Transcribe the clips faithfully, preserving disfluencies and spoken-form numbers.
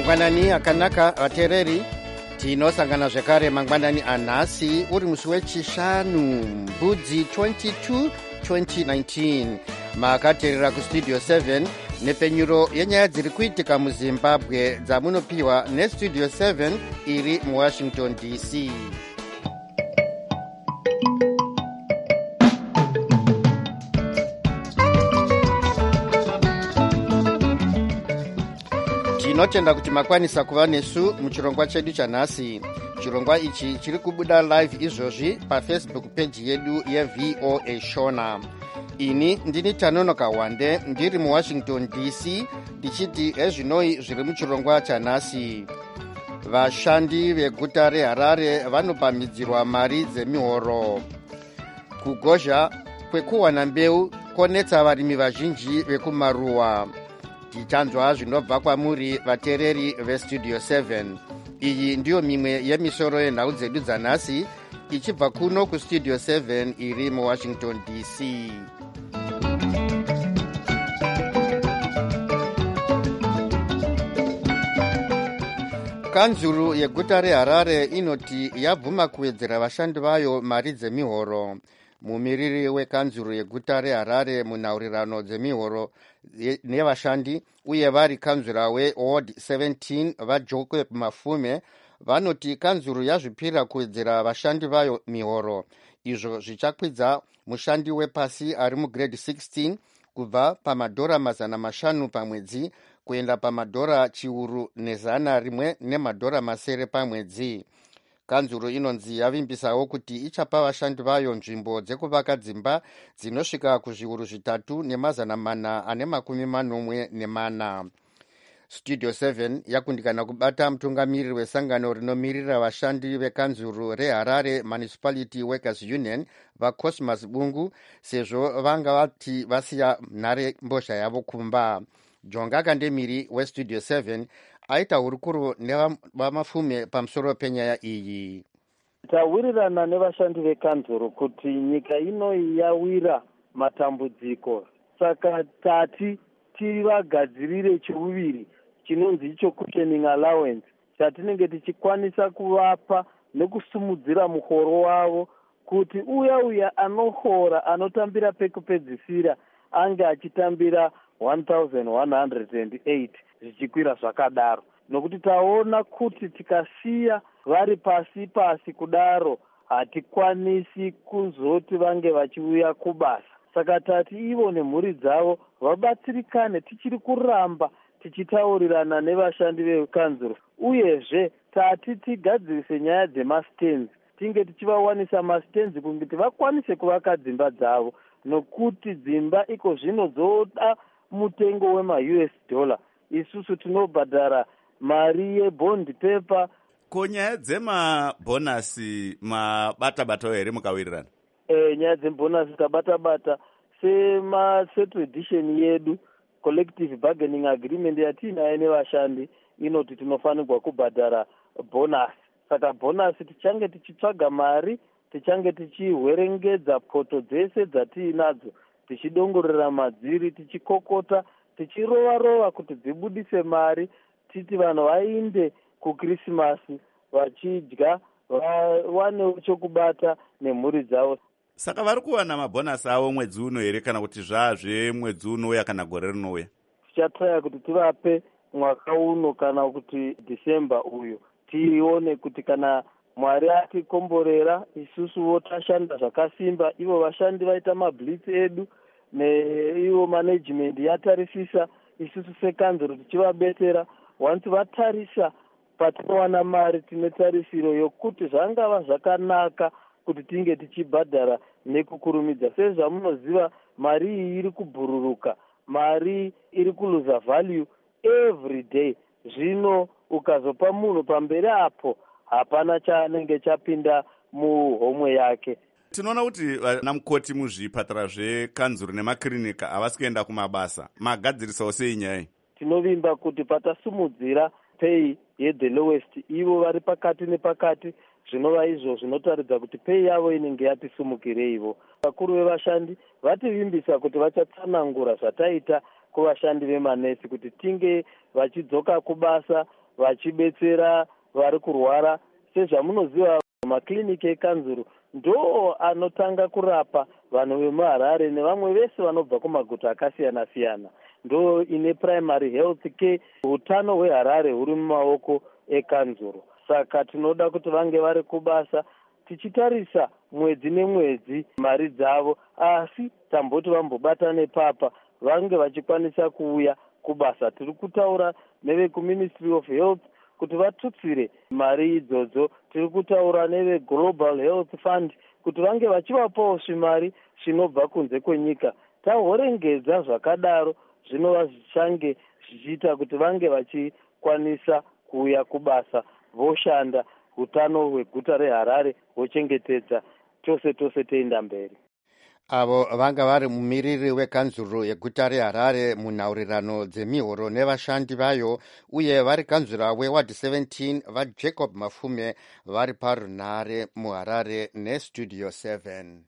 mangwanani akanaka vateereri, tinosangana zvekare mangwanani anhasi uri musi wechishanu mbudzi twenty-two twenty nineteen. makateerera kustudio seven nepfenyuro yenyaya dziri kuitika muzimbabwe dzamunopiwa nestudio seven iri muwashington D C. tinotenda kuti makwanisa kuva nesu muchirongwa chedu chanhasi. chirongwa ichi chiri kubuda live izvozvi pafacebook page yedu yeV O A Shona. ini ndini Tanonoka Wande ndiri muwashington D C ndichiti ezvinoi zviri muchirongwa chanhasi. vashandi veguta reHarare vanopamhidzirwa mari dzemihoro. kugozha kwekuwana mbeu konetsa varimi vazhinji vekumaruwa. tichanzwa zvinobva kwamuri vateereri vestudio seven. iyi ndiyo mimwe yemisoro yenhau dzedu dzanhasi ichibva kuno kustudio seven iri muwashington D C. kanzuru yeguta reHarare inoti yabvuma kuwedzera vashandi vayo mari dzemihoro. mumiriri wekanzuru yeguta reHarare munhaurirano dzemihoro nevashandi uye vari kanzura weward seventeen vaJacob Mafume vanoti kanzuru yazvipira kuwedzera vashandi vayo mihoro. izvo zvichakwidza mushandi wepasi ari mugrade sixteen kubva pamadhora mazana mashanu pamwedzi kuenda pamadhora chiuru nezana rimwe nemadhora masere pamwedzi. kanzuru inonzi yavimbisawo kuti ichapa vashandi vayo nzvimbo dzekuvaka dzimba dzinosvika kuzviuru zvitatu nemazana mana ane makumi manomwe nemana. studio seven yakundikana kubata mutungamiriri wesangano rinomirira vashandi vekanzuru reHarare Municipality Workers Union vaCosmas Bungu sezvo vanga vati vasiya nhare mbozha yavo kumba. jonga kandemiri westudio seven aita hurukuro nevamafume pamusoro penyaya iyi. tawirirana nevashandi vekanzuru kuti nyika ino yawira matambudziko, saka tati tivagadzirire chivuviri chinonzi icho cushioning allowance chatinenge tichikwanisa kuvapa nekusumudzira muhoro wavo kuti uya uya anohora anotambira pekupedzisira ange achitambira one thousand one hundred eight zvichikwira zvakadaro, nokuti taona kuti tikasiya vari pasi pasi kudaro hatikwanisi kuzoti vange vachiuya kubasa. saka tati ivo nemhuri dzavo vabatsirikane, tichiri kuramba tichitaurirana nevashandi vekanzuru, uyezve tati tigadzirise nyaya dzemastenzi, tinge tichivawanisa mastenzi kuti vakwanise kuvaka dzimba dzavo, nokuti dzimba iko zvino dzoda mutengo wema-U S dollar. isusu tinobhadhara mari yebond paper. ko nyaya dzemabhonasi mabata-batawo here mukawirirana? E, nyaya dzembonasi tabata-bata sema-settle edition yedu collective bargaining agreement yatiinayo nevashandi inoti tinofanirwa kubhadhara bonasi. saka bonasi tichange tichitsvaga mari, tichange tichihwerengedza poto dzese dzatiinadzo, tichidongorera madziri, tichikokota, tichirova-rova kuti dzibudise mari, titi vanhu vainde kukrisimasi vachidya, vawanewo chokubata nemhuri dzavo. saka vari kuwana mabhonasi avo mwedzi uno here kana kuti zvazve mwedzi unouya kana gore rinouya? tichatraya kuti tivape mwaka uno kana kuti December uyu, tione kuti kana Mwari atikomborera isusuwo tashanda zvakasimba, ivo vashandi vaita mablitz edu neivo management yatarisisa, isusu sekanzuro tichivabetsera. once vatarisa patinowana mari, tine tarisiro yokuti zvangava zvakanaka kuti tinge tichibhadhara nekukurumidza. sezvamunoziva mari iyi iri kubhururuka, mari iri kuluza value every day. zvino ukazopa munhu pamberi apo hapana chaanenge chapinda muhomwe yake. tinoona kuti vanamukoti muzvipatara zvekanzuru nemakirinika havasi kuenda kumabasa, magadzirisawo sei nyaya? tinovimba kuti patasumudzira pay yethe lowest, ivo vari pakati nepakati, zvinova izvo zvinotaridza kuti pay yavo inenge yati sumukireivo. vakuru vevashandi vativimbisa kuti vachatsanangura zvataita kuvashandi vemanesi kuti tinge vachidzoka kubasa vachibetsera vari kurwara. Sezvamunoziva, makiriniki ekanzuru ndo anotanga kurapa vanhu vemuHarare nevamwe vese vanobva kumaguta akasiyana siyana. Ndo ine primary health care. Utano hweHarare huri mumaoko ekanzuru. Saka tinoda kuti vange vari kubasa tichitarisa mwedzi nemwedzi mari dzavo, asi tamboti vambobatane papa vange vachikwanisa kuuya kubasa. Tiri kutaura nevekuministry of health kuti vatutsire mari idzodzo. Tiri kutaura neveglobal health fund kuti vange vachivapawo zvimari zvinobva kunze kwenyika. Tahorengedza zvakadaro zvinova zvichange zvichiita kuti vange vachikwanisa kuuya kubasa voshanda utano hweguta reHarare vochengetedza tose tose teienda mberi. Avo vanga vari mumiriri wekanzuro yeguta reHarare munhaurirano dzemihoro nevashandi vayo, uye vari kanzura weward seventeen vaJacob Mafume vari parunhare muHarare nestudio seven.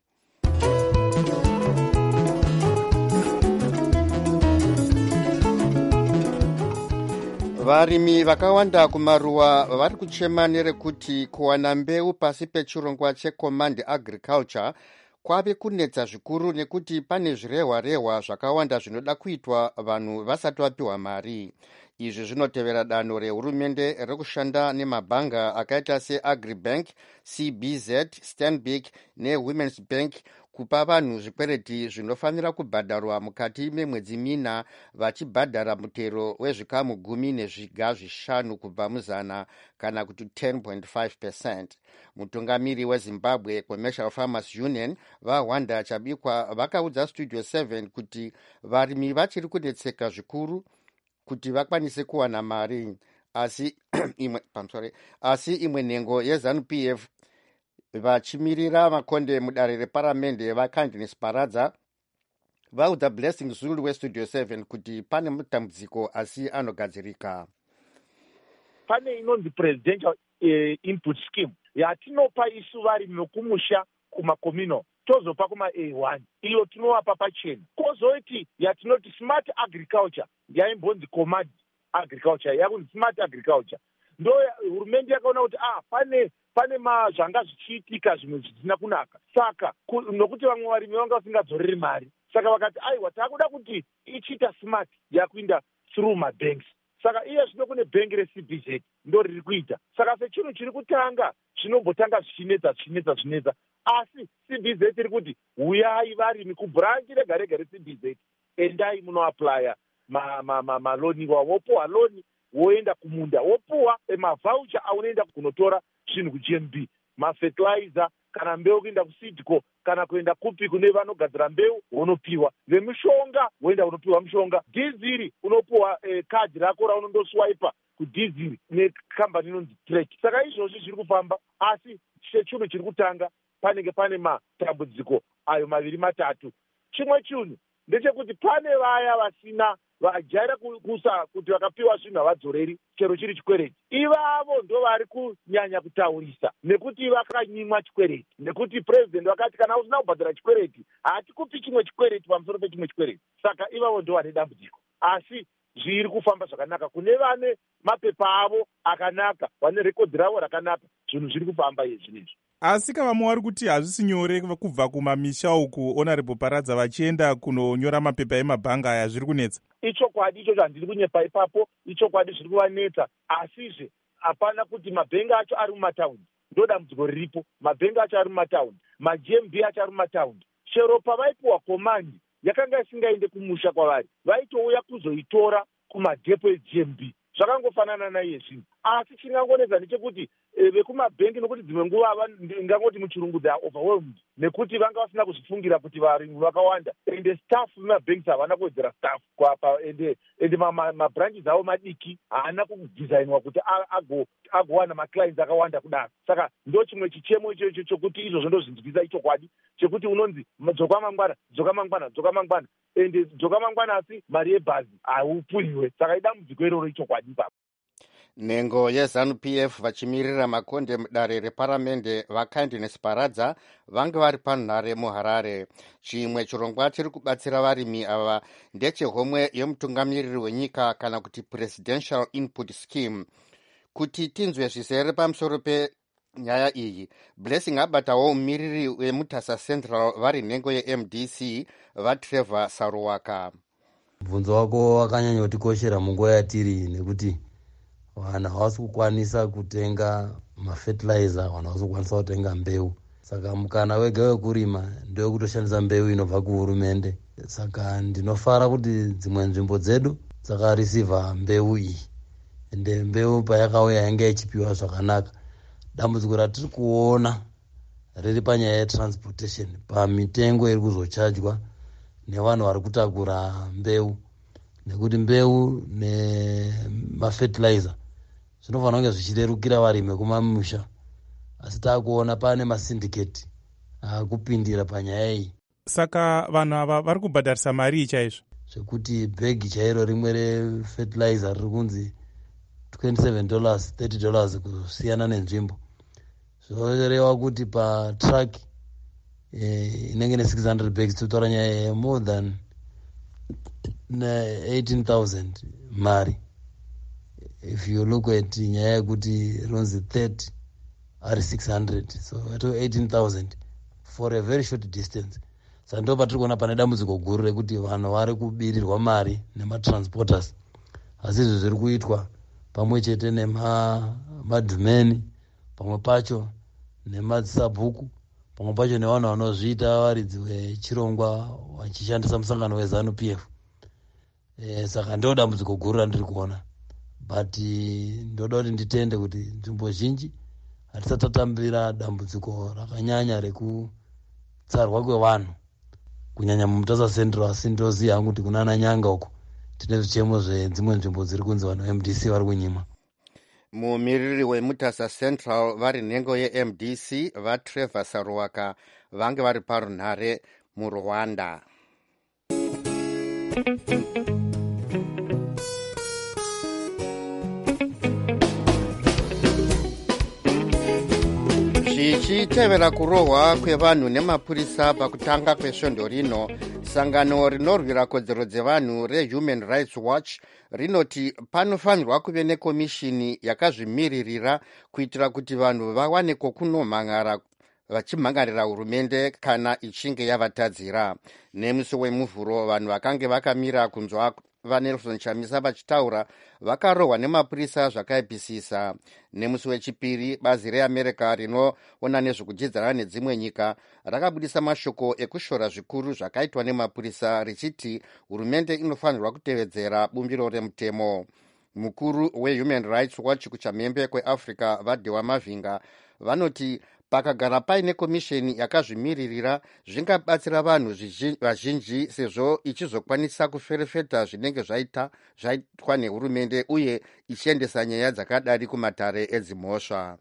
Varimi vakawanda kumaruwa vari kuchema nerekuti kuwana mbeu pasi pechirongwa checommand agriculture kwave kunetsa zvikuru nekuti pane zvirehwa rehwa zvakawanda zvinoda kuitwa vanhu vasati vapiwa mari. Izvi zvinotevera danho rehurumende rekushanda nemabhanga akaita seAgribank, C B Z, Stanbic neWomen's Bank kupa vanhu zvikwereti zvinofanira kubhadharwa mukati memwedzi mina, vachibhadhara mutero wezvikamu gumi nezviga zvishanu kubva muzana kana kuti ten point five percent. Mutungamiri weZimbabwe Commercial Farmers Union vaHwanda Chabikwa vakaudza Studio seven kuti varimi vachiri kudetseka zvikuru kuti vakwanise kuwana mari, asi imwe pamsore asi imwe nhengo yeZANU-P F vachimirira makonde mudare reparamende vaKindness Paradza vaudza Blessing Zulu weStudio seven kuti pane mutambudziko asi anogadzirika. Pane inonzi presidential uh, input scheme yatinopa isu varimi vekumusha kumakomino tozopa kuma A one, iyo tinovapa pachena. Kozoiti yatinoti smart agriculture yaimbonzi command agriculture yakunzi smart agriculture. Ndo hurumende yakaona kuti ah pane pane ma zvanga zvichiitika zvimwe zvisina kunaka, saka nokuti vamwe varimi vanga vasingadzoreri mari, saka vakati aiwa takuda kuti ichiita smart yakuinda through mabanks. Saka iye zvino kune bhengi reC B Z ndo riri kuita. Saka sechinhu chiri kutanga zvinombotanga zvichinetsa zvichinetsa zvichinetsa, asi C B Z iri kuti uyai varimi kubhuranji rega rega reC B Z, endai munoaplya maloni ma, ma, wopuwa loni woenda kumunda wopuwa emavhaucha aunoenda kunotora zvinhu kuG M B, mafertilizer kana mbeu kuenda kuSeedco kana kuenda kupi kune vanogadzira mbeu unopiwa, nemishonga woenda unopiwa mishonga, dhiziri unopiwa eh, kadhi rako raunondoswipa kudhiziri nekambani inonzi Trek. Saka izvozvi zviri kufamba, asi chinhu chiri kutanga panenge pane matambudziko ayo maviri matatu. Chimwe chinhu ndechekuti pane vaya vasina vajaira kusa kuti vakapiwa zvinhu havadzoreri chero chiri chikwereti. Ivavo ndo vari kunyanya kutaurisa nekuti vakanyimwa chikwereti, nekuti president vakati kana usina kubhadhara chikwereti hatikupi chimwe chikwereti pamusoro pechimwe chikwereti. Saka ivavo ndo vane dambudziko, asi zviri kufamba zvakanaka kune vane mapepa avo akanaka, vane rekodhi ravo rakanaka, zvinhu zviri kufamba izvinezvi. Asi kavamwe vari kuti hazvisi nyore kubva kumamisha uku Honorable Paradza vachienda kunonyora mapepa emabhanga aya, zviri kunetsa. Ichokwadi ichocho handiri kunyepa ipapo, ichokwadi zviri kuvanetsa, asizve hapana kuti mabhengi acho ari mumataundi, ndo dambudziko riripo. Mabhengi acho ari mumataundi, maG M B acho ari mumataundi. Chero pavaipiwa komandi yakanga isingaende kumusha kwavari, vaitouya kuzoitora kumadhepo eG M B. Zvakangofanana naiye zvinhu, asi chingangonetsa ndechekuti e, vekumabhengi nokuti dzimwe nguva ingangoti muchirungu they are overwhelmed, nekuti vanga vasina kuzvifungira kuti varimi vakawanda ende staff vemabhengi havana kuwedzera staff kwapa, ende ende mabranches avo madiki haana kudhizainwa kuti agowana maclients akawanda kudaro. Saka ndo chimwe chichemo ichocho chokuti izvozvo ndozvinzwisa ichokwadi chekuti unonzi dzoka mangwana dzoka mangwana dzoka mangwana ende dzoka mangwana asi mari yebhazi haupuiwe. Saka idambudziko iroro ichokwadi ipapo. Nhengo yeZANU-P F vachimirira makonde mudare reparamende vaKindness Paradza vange vari panhare muHarare. Chimwe chirongwa chiri kubatsira varimi ava ndechehomwe yemutungamiriri wenyika kana kuti Presidential Input Scheme. kuti tinzwe zvizere pamusoro penyaya iyi. Blessing abatawo mumiriri wemutasa Central vari nhengo ye-M D C vaTrevor Saruwaka. Mubvunzo wako wakanyanya kutikoshera munguva yatiri nekuti vanhu havasi kukwanisa kutenga mafertilizer, vanhu havasi kukwanisa kutenga mbeu. Saka mukana wega wekurima ndewe kutoshandisa mbeu inobva kuhurumende. Saka ndinofara kuti dzimwe nzvimbo dzedu dzakarisivha mbeu iyi. Ende mbeu payakauya yanga ichipiwa zvakanaka. Dambudziko ratiri kuona riri panyaya yetransportation, pamitengo iri kuzochajwa nevanhu vari kutakura mbeu, nekuti mbeu nemafertilizer zvinofanira kunge zvichirerukira varimi kumamusha, asi taakuona pane masindicate akupindira panyaya iyi. Saka vanhu ava vari kubhadharisa mari chaizvo zvekuti bhegi chairo rimwe refertilizer riri kunzi twenty-seven dollars, thirty dollars kusiyana nenzvimbo. Zvoreva kuti patruck eh, inenge ne-six hundred bags totaura nyaya more than eighteen thousand mari. If you look at nyaya yekuti ronzi thirty ari six hundred, so ato eighteen thousand for a very short distance. Saka ndo patiri kuona pane dambudziko guru rekuti vanhu vari kubirirwa mari nematransporters, asi izvi zviri kuitwa pamwe chete nemadhumeni, pamwe pacho nemasabhuku, pamwe pacho nevanhu vanozviita varidzi vechirongwa vachishandisa musangano weZANU P F. E, saka ndo dambudziko guru randiri kuona, but ndoda kuti nditende kuti nzvimbo zhinji hatisatatambira dambudziko rakanyanya rekutsarwa kwevanhu kunyanya mumutasa Central, asi ndoziva hangu kuti kunana Nyanga uko tine zvichemo zvedzimwe nzvimbo dziri kunzi vanhu M D C vari kunyima. Mumiriri wemutasa Central vari nhengo ye-M D C vaTrevor Saruwaka vange vari parunhare muRwanda. Zvichitevera kurohwa kwevanhu nemapurisa pakutanga kwesvondo rino, sangano rinorwira kodzero dzevanhu reHuman Rights Watch rinoti panofanirwa kuve nekomishini yakazvimiririra kuitira kuti vanhu vawane kokunomhangara vachimhangarira hurumende kana ichinge yavatadzira. Nemusi wemuvhuro vanhu vakange vakamira kunzwa vaNelson Chamisa vachitaura vakarohwa nemapurisa zvakaipisisa. Nemusi wechipiri bazi reAmerica rinoona nezvekudyidzana nedzimwe nyika rakabudisa mashoko ekushora zvikuru zvakaitwa nemapurisa richiti hurumende inofanirwa kutevedzera bumbiro remutemo. Mukuru weHuman Rights Watch kuchamhembe kweAfrica Vadhewa Mavhinga vanoti pakagara paine komisheni yakazvimiririra zvingabatsira vanhu vazhinji sezvo ichizokwanisa kuferefeta zvinenge zvaita zvaitwa nehurumende uye ichiendesa nyaya dzakadari kumatare edzimhosva.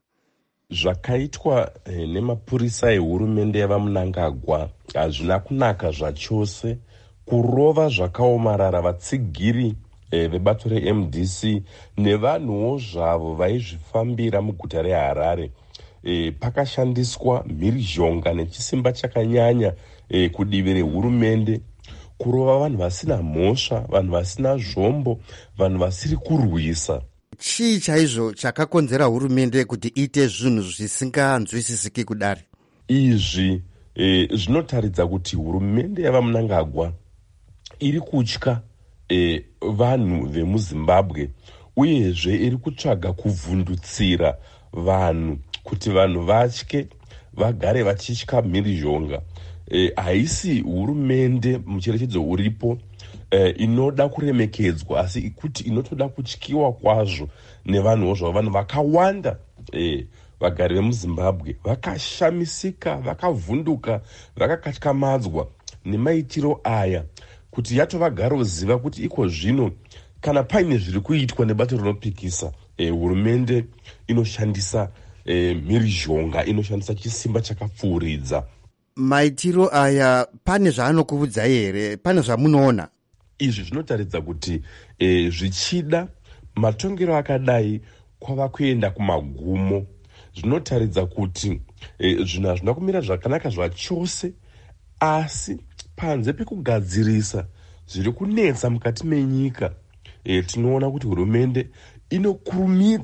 Zvakaitwa eh, nemapurisa ehurumende yavaMnangagwa hazvina kunaka zvachose. Kurova zvakaomarara vatsigiri eh, vebato reM D C nevanhuwo zvavo vaizvifambira muguta reHarare. E, pakashandiswa mhirizhonga nechisimba chakanyanya e, kudivi rehurumende kurova vanhu vasina mhosva, vanhu vasina zvombo, vanhu vasiri kurwisa. Chii chaizvo chakakonzera hurumende kuti ite zvinhu zvisinganzwisisiki kudari? Izvi e, zvinotaridza kuti hurumende yavaMnangagwa iri kutya e, vanhu vemuZimbabwe uyezve iri kutsvaga kuvhundutsira vanhu kuti vanhu vatye vagare vachitya mhirizhonga. E, haisi hurumende mucherechedzo uripo e, inoda kuremekedzwa, asi kuti inotoda kutyiwa kwazvo nevanhuwo zvavo. Vanhu vakawanda e, vagari vemuZimbabwe vakashamisika, vakavhunduka, vakakatyamadzwa nemaitiro aya, kuti yatovagaroziva kuti iko zvino kana paine zviri kuitwa nebato rinopikisa e, hurumende inoshandisa E, mhirizhonga, inoshandisa chisimba chakapfuuridza. Maitiro aya pane zvaanokuudzai here? Pane zvamunoona? Izvi zvinotaridza kuti e, zvichida matongero akadai kwava kuenda kumagumo. Zvinotaridza kuti e, zvinhu hazvina kumira zvakanaka zvachose, asi panze pekugadzirisa zviri kunetsa mukati menyika e, tinoona kuti hurumende inokurumidza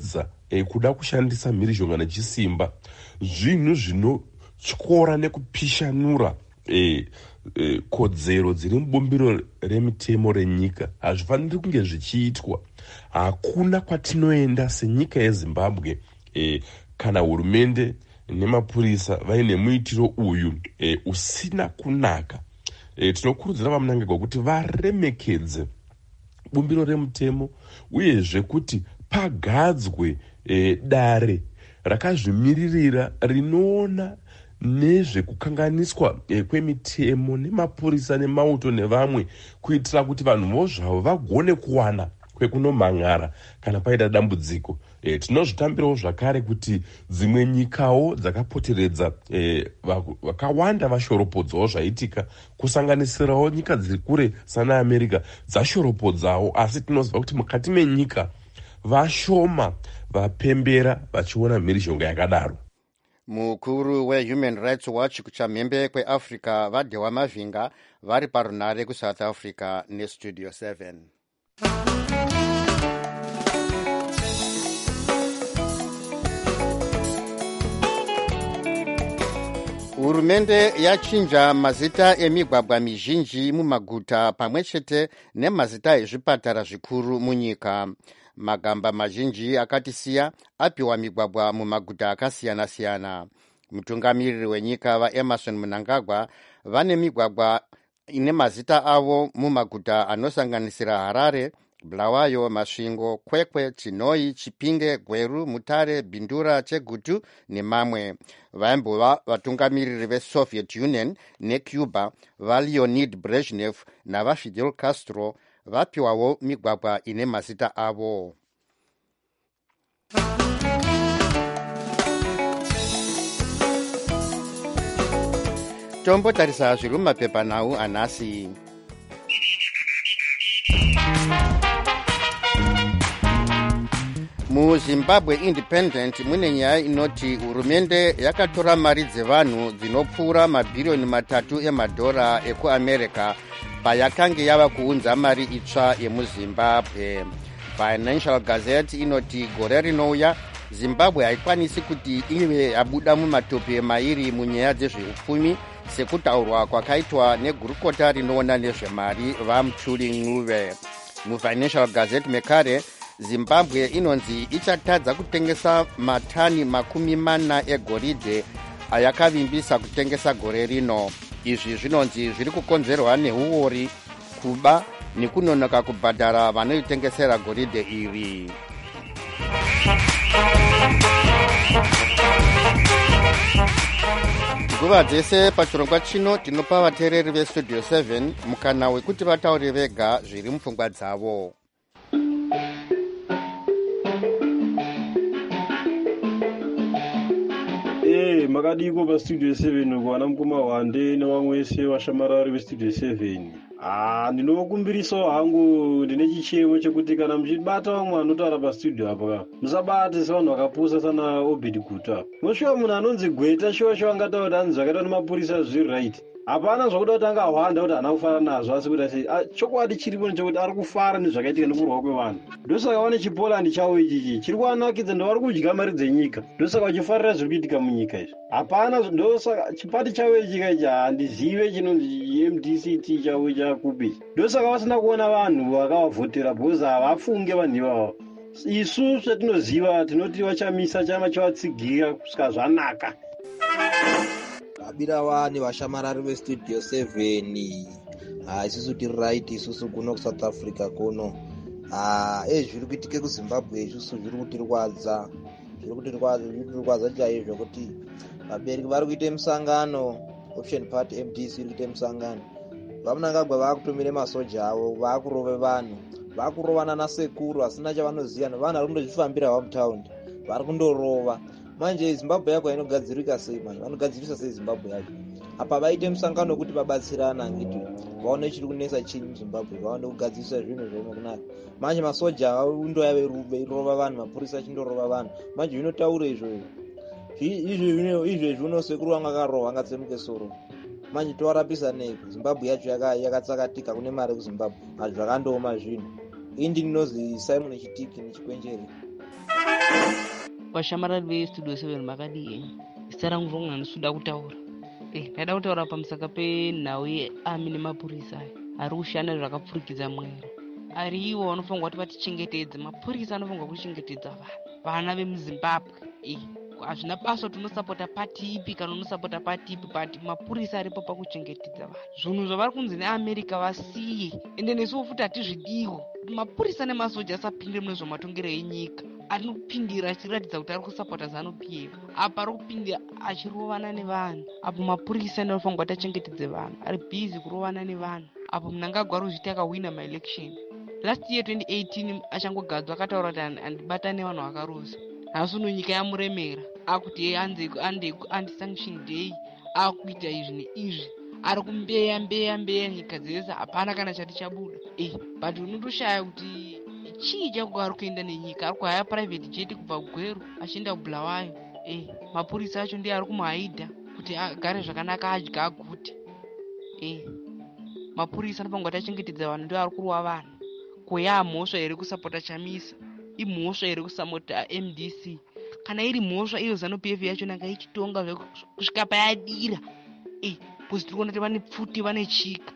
e, kuda kushandisa mhirizhonga nechisimba zvinhu zvinotyora nekupishanura e, e, kodzero dziri mubumbiro remitemo renyika. Hazvifaniri kunge zvichiitwa. Hakuna kwatinoenda senyika yeZimbabwe e, kana hurumende nemapurisa vaine muitiro uyu e, usina kunaka. E, tinokurudzira vamunangagwa kuti varemekedze bumbiro remutemo uyezve kuti pagadzwe e, dare rakazvimiririra rinoona nezvekukanganiswa e, kwemitemo nemapurisa nemauto nevamwe, kuitira kuti vanhu vo zvavo vagone kuwana kwekunomang'ara kana paita dambudziko. E, tinozvitambirawo zvakare kuti dzimwe nyikawo dzakapoteredza e, vakawanda vashoropodzawo zvaitika, kusanganisirawo nyika dziri kure sana America dzashoropodzawo, asi tinoziva kuti mukati menyika vashoma vapembera vachiona mhirizhonga yakadaro. Mukuru weHuman Rights Watch kuchamhembe kweAfrica vaDhewa Mavhinga vari parunare kuSouth Africa neStudio seven. Hurumende yachinja mazita emigwagwa mizhinji mumaguta pamwe chete nemazita ezvipatara zvikuru munyika. Magamba mazhinji akatisiya apiwa migwagwa mumaguta akasiyana siyana. Mutungamiriri wenyika vaEmerson Mnangagwa vane migwagwa ine mazita avo mumaguta anosanganisira Harare, Bulawayo, Masvingo, Kwekwe, Chinoi, Chipinge, Gweru, Mutare, Bindura, Chegutu nemamwe. Vaimbova vatungamiriri veSoviet Union neCuba vaLeonid Brezhnev navaFidel Castro vapiwawo migwagwa ine mazita avo. Tombotarisa zviri mumapepanhau anhasi. MuZimbabwe Independent mune nyaya inoti hurumende yakatora mari dzevanhu dzinopfuura mabhiriyoni matatu emadhora ekuAmerica payakange yava kuunza mari itsva yemuZimbabwe. Financial Gazette inoti gore rinouya Zimbabwe haikwanisi kuti ive yabuda mumatope mairi munyaya dzezveupfumi sekutaurwa kwakaitwa negurukota rinoona nezvemari vaMchuli Ncube. MuFinancial Gazette mekare Zimbabwe inonzi ichatadza kutengesa matani makumi mana egoridhe ayakavimbisa kutengesa gore rino. Izvi zvinonzi zviri kukonzerwa neuori, kuba nekunonoka kubhadhara vanoitengesera goridhe iri. Nguva dzese pachirongwa chino tinopa vateereri veStudio seven mukana wekuti vataure vega zviri mupfungwa dzavo. Eh, makadiko paStudio seven kuwana mukoma wande nevamwe vese vashamarari veStudio seven. Ah, ndinokumbirisawo hangu ndine chichemo chekuti kana muchibata vamwe anotaura pastudio apa musabate sevanhu vakapusa sana Obed Guta. Moshuwa munhu anonzi Gweta shuwa shuwa angataura kuti anzi zvakaitwa nemapurisa zviri right. Hapana zvakuda kuti anga hwanda kuti hana kufara nazvo, asi kuti asi chokwadi chiripo nechekuti ari kufara nezvakaitika nekurwa kwevanhu. Ndosaka wane chiPolandi chawo ichichi chiri kuanakidza ndovari kudya mari dzenyika. Ndosaka vachifarira zviri kuitika munyika izvi. Hapana, ndosaka chipati chawo ichika ichi handizive chinonzi M D C T chawo chakupi. Ndosaka vasina kuona vanhu vakavavhotera because havafunge vanhu ivavo. Isu zvatinoziva tinoti vachamisa chama chavatsigira kusvika zvanaka. Abira wani vashamarari veStudio seven. Ah, isusu tiri right, isusu kuno kuSouth Africa kuno. Ah, eh zviri kuitike kuZimbabwe isusu zviri kutirwadza. Zviri kutirwadza, zviri kutirwadza chaizvo kuti vabereki vari kuite musangano, Option Party M D C iri kuite musangano. Vamunangagwa vakutumire masoja avo, vakurove vanhu. Vakurovana nasekuru asina chavanoziva, vanhu vari kundozvifambira havo mutaundi. Vari kundorova. Manje Zimbabwe yako inogadzirika sei manje? Vanogadzirisa sei Zimbabwe yacho? Apa vaite musangano wekuti vabatsirana ngiti vaone chiri kunesa chinyi muZimbabwe, vaone kugadzirisa zvinhu zvino kunaka. Manje masoja undoya veirova vanhu, mapurisa chindorova vanhu. Manje zvinotaura izvo izvi izvi izvi zvino sekuru wanga akarova angatsemuke soro. Manje towarapisa nei? Zimbabwe yacho yakatsakatika, kune mari kuZimbabwe. Hazvo zvakandoma zvinhu. Indi ndinozi Simon Chitiki nechikwenjeri. vashamarari vestudio seven makadii zita rangu rongu nasuda kutaura eh ndaida kutaura pamusaka penhau yeami nemapurisa ari kushanda zvakapfurikidza mwero ari iwo vanofanirwa kuti vatichengetedze. Mapurisa anofanirwa kuchengetedza vanhu vana vemuzimbabwe eh hazvina basa tunosapota pati ipi kana unosapota pati ipi but mapurisa aripo pakuchengetedza vanhu. Zvinhu zvavari kunzi neamerica vasiye ende nesuwo futi hatizvidiwo. Mapurisa nemasoja asapinde mune zvamatongero enyika anopindira achiratidza kuti ari kusapota ZANU-P F apa ari kupindira achirovana nevanhu. Apo mapurisa anofanirwa kuti achengetedze vanhu ari bhizi kurovana nevanhu. Apo munhu angagwari kuzviti akahwina maelection last year twenty eighteen achangogadzwa akataura kuti andibata nevanhu vakarosa. Nhasi uno nyika yamuremera akuti anti-sanction day akuita izvi neizvi ari kumbeya mbeya mbeya nyika dzese hapana kana chati chabuda eh but unotoshaya kuti chii chakuga ari kuenda nenyika. Ari kuhaya private jet kubva kugweru achienda kubulawayo eh mapurisa acho ndiye ari kumuhaidha kuti agare zvakanaka adya agute eh mapurisa anofanirwa kuti achengetedza vanhu ndio ari kurova vanhu. Kuya mhosva here kusapota Chamisa, imhosva here kusamota M D C. Kana iri mhosva iyo ZANU-P F yacho nanga ichitonga kusvika payadira eh kuti tiri kuona kuti vane pfuti vane chika.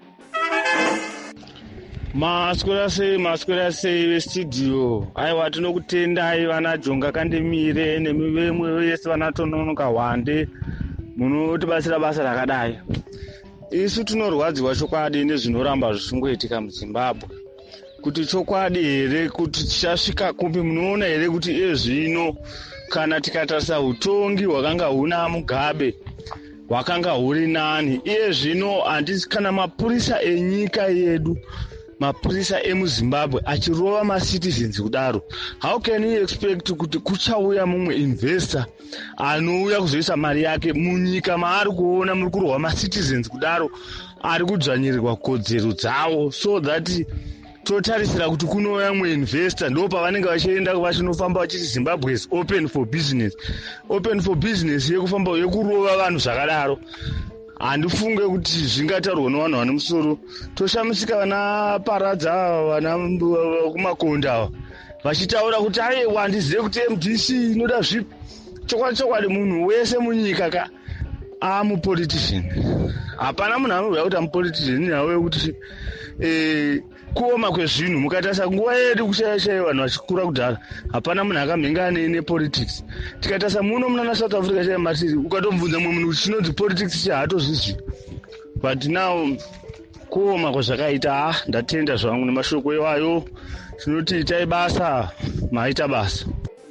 Maswera sei maswera sei vestudio aiwa tinokutendai vana Jonga Kandemire nemivemwe vese vana Tononoka Hwande munotibatsira basa rakadai. Isu tinorwadziwa chokwadi nezvinoramba zvisingoitika muZimbabwe. Kuti chokwadi here kuti tichasvika kupi munoona here kuti ezvino kana tikatarisa utongi hwakanga huna Mugabe hwakanga huri nani. Iye zvino handisi kana mapurisa enyika yedu mapurisa emuZimbabwe achirova macitizens kudaro, how can you expect kuti kuchauya mumwe investor anouya kuzoisa mari yake munyika maari kuona muri kurova macitizens kudaro ari kudzvanyirirwa kodzero dzavo, so that totarisira kuti kunouya mumwe investor ndo pavanenge vachienda vachinofamba vachiti Zimbabwe is open for business. Open for business yekufamba yekurova vanhu zvakadaro handifunge kuti zvingataurwa nevanhu vane musoro. Toshamisika vana Paradza vana kumakonda vachitaura kuti aiwa handizive kuti M D C inoda zvipi. Chokwadi chokwadi munhu wese munyika ka amupolitician. Hapana munhu anobhuya kuti amupolitician nawe kuti eh kuoma kwezvinhu mukatarisa nguva yedu kushaya vanhu vachikura kudhara hapana munhu akamhenga nepolitics. Tikatarisa muno munana South Africa chaiye matiri ukatomubvunza mumwe munhu kuti chinonzi politics chahatozvizvi, but now kuoma kwazvakaita ah ndatenda zvangu nemashoko iwayo. Tinoti itai basa maita basa.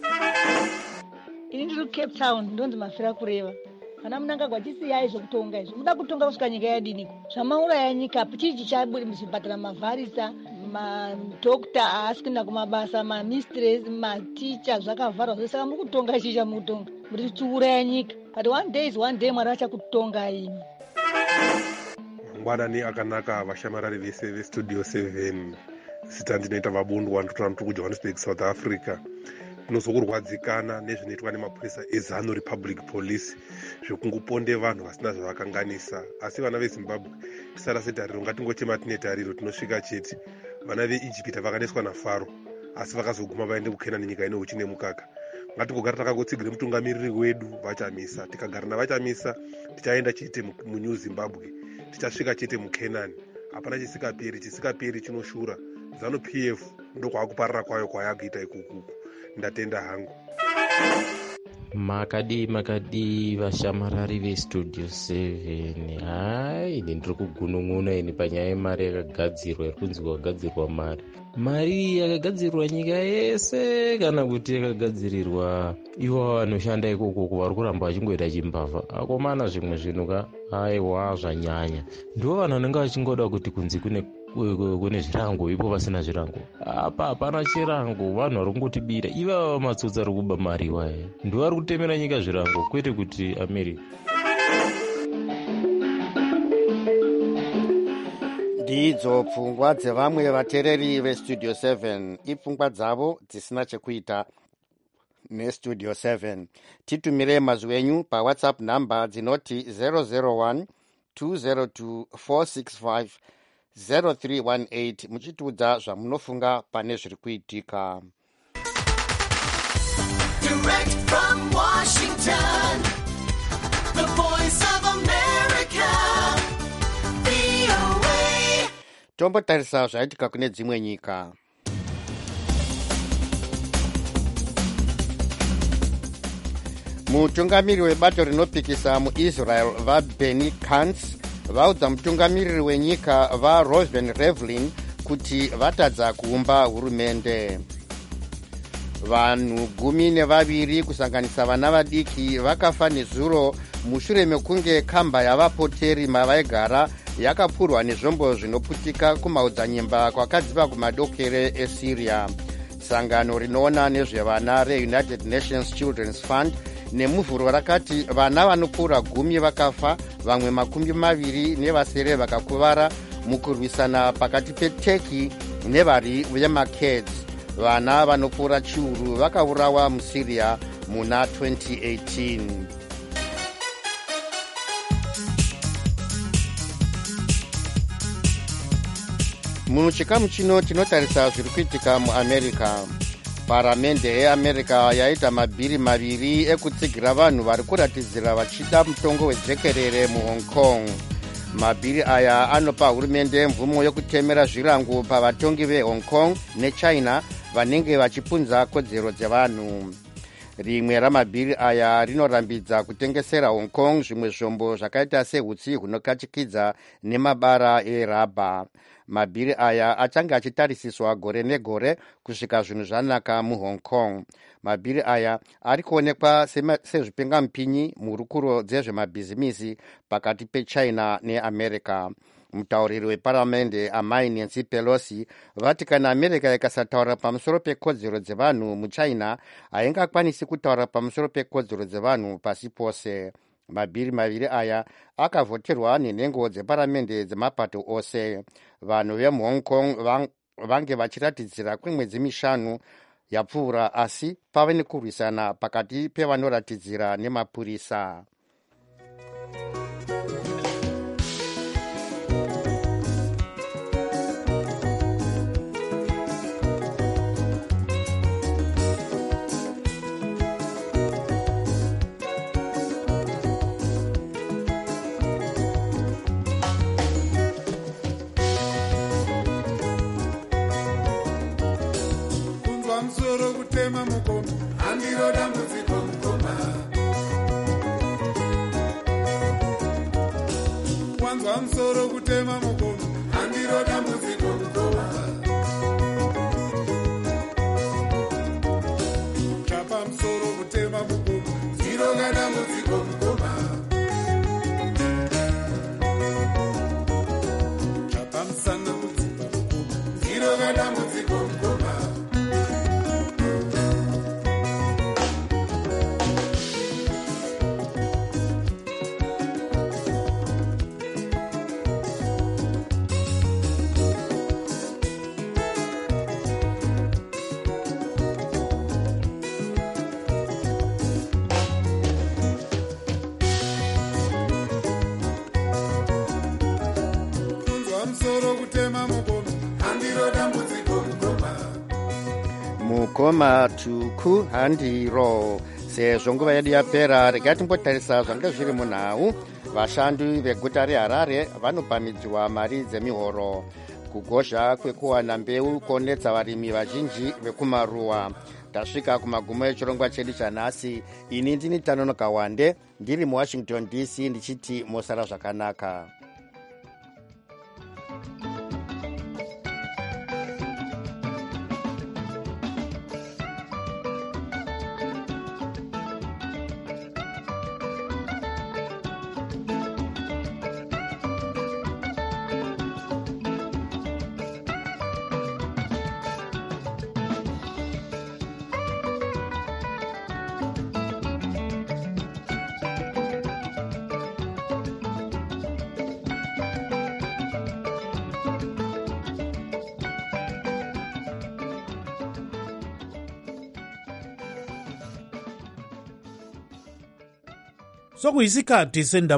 Ini ndiri Cape Town ndonzi Mafira kureva. Kana munangagwa chisiyai zvokutonga izvo muda kutonga kusvika nyika yadiniko zvamauraya nyika chii chichaburi muzvipatara, mavharisa madokta haasi kuenda kumabasa, mamistress maticha zvakavharwa zvose. Saka muri kutonga chii chamukutonga muri kuchiuraya nyika, but one day is one day mwari vachakutonga imi. Ngwanani akanaka vashamarari vese vestudio seven zita ndinoita vabundwa ndotora muti kuJohannesburg South Africa. Tinozokurwadzikana nezvinoitwa nemapurisa eZANU Republic Police zvekungoponde vanhu vasina zvavakanganisa. Asi vana veZimbabwe tisara setariro, ngatingochema tine tariro tinosvika chete. Vana veIjipita vakaneswa naFaro asi vakazoguma vaende kukena nenyika ine uchi nemukaka. Ngatingogara takangotsigire mutungamiriri wedu vachamisa. Tikagara navachamisa tichaenda chete muNew Zimbabwe, tichasvika chete muKenani. Hapana chisikaperi, chisikaperi chinoshura. ZANU-P F ndokwakuparira kwayo kwayakuita ikuku. Ndatenda hangu. Makadi makadi vashamarari vestudio seven. Hai ndiri kugunun'una ini panyaya yemari yakagadzirwa iri kunzi kwagadzirwa mari. Mari yakagadzirwa nyika yese kana kuti yakagadzirirwa ivo vanoshanda ikoko vari kuramba vachingoita chimbavha. Akomana zvimwe zvinhu ka aiwa zvanyanya. Ndivo vanhu vanenge vachingoda kuti kunzi kune kune zvirango ipo vasina zvirango. Apa hapana chirango, vanhu vari kungotibira. Iva matsotsi ari kuba mari iwaye ndivo vari kutemera nyika zvirango, kwete kuti America. Ndidzo pfungwa dzevamwe vateereri vestudio seven, ipfungwa dzavo dzisina chekuita nestudio seven. Titumire mazwi enyu pawhatsapp namba dzinoti zero zero one two zero two four six five zero three one eight muchitiudza zvamunofunga pane zviri kuitika. Direct from Washington, the voice of America, V O A. tombotarisa zvaitika kune dzimwe nyika. Mutungamiri webato rinopikisa muIsrael vaBenny Gantz vaudza mutungamiriri wenyika vaReuven Rivlin kuti vatadza kuumba hurumende. Vanhu gumi nevaviri kusanganisa vana vadiki vakafa nezuro mushure mekunge kamba yavapoteri mavaigara yakapfurwa nezvombo zvinoputika kumaodzanyemba kwakadziva kumadokere eSyria. Sangano rinoona nezvevana reUnited Nations Children's Fund nemuvhuro rakati vana vanopfuura gumi vakafa, vamwe makumi maviri nevasere vakakuvara mukurwisana pakati peTurkey nevari vemaKurds. Vana vanopfuura chiuru vakaurawa muSyria muna twenty eighteen. Muchikamu chino tinotarisa zviri kuitika muAmerica. Paramende yeAmerica yaita mabhiri maviri ekutsigira vanhu vari kuratidzira vachida mutongo wejekerere muHong Kong. Mabhiri aya anopa hurumende mvumo yokutemera zvirango pavatongi veHong Kong neChina vanenge vachipunza kodzero dzevanhu. Rimwe ramabhiri aya rinorambidza kutengesera Hong Kong zvimwe zvombo zvakaita sehutsi hunokachikidza nemabara erabha. Mabhiri aya achange achitarisiswa gore negore kusvika zvinhu zvanaka muHong Kong. Mabhiri aya ari kuonekwa sezvipengamupinyi murukuro dzezvemabhizimisi pakati peChina neAmerica. Mutauriri weparamende amai Nancy Pelosi vati kana America ikasataura pamusoro pekodzero dzevanhu muChina haingakwanisi kutaura pamusoro pekodzero dzevanhu pasi pose. Mabhiri maviri aya akavhoterwa nenhengo dzeparamende dzemapato ose. Vanhu vemuHong Kong vange vachiratidzira kwemwedzi mishanu yapfuura, asi pave nekurwisana pakati pevanoratidzira nemapurisa. Msoro kutema mukono andiro dambudziko mukoma chapa msoro kutema mukono ziro kadambudziko mukoma chapa msana kudzimba mukono ziro kadambudziko mukoma. Mukoma tuku handiro. Sezvo nguva yedu yapera, regai timbotarisa zvanga zviri munhau. Vashandi veguta reHarare vanopamidzwa mari dzemihoro. Kugozha kwekuwana mbeu kuonetsa varimi vazhinji vekumaruwa. Tasvika kumagumo echirongwa chedu chanhasi. Ini ndini Tanonoka Wande, ndiri muWashington D C ndichiti mosara zvakanaka. Sokuyisikhathi sendaba